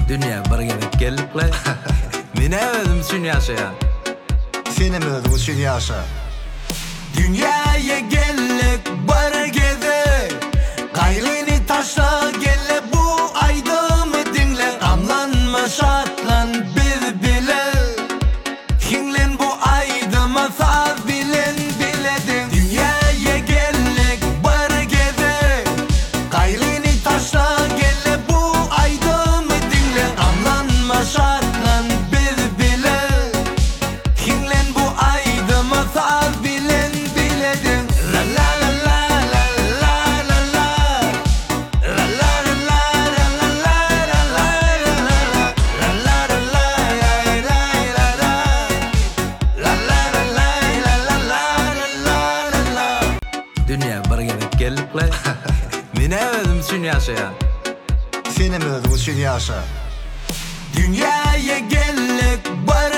Dünya bir gelip gelikle. Mine özüm üçün yaşayan. Senem özüm üçün yaşa. Dünyaya gelip bir gede. Kaylini taşla gele bu aydımı dinle. Amlanma şartlan bir bile. Kimlen bu aydıma saz bilen biledin. Dünyaya gelip bir gede. Kaylini taşla gele bu aydımı dinle. Amlanma şartlan bir bile. Kimlen bu aydıma saz bilen biledin. La la la la la la la la. La la la la la la la la la. La la la la la la la. La la la la la la la la. Dünya bir gelip gelikle. Mine özüm üçün yaşayan. Senem özüm üçün yaşa. Dünyaya gelip bir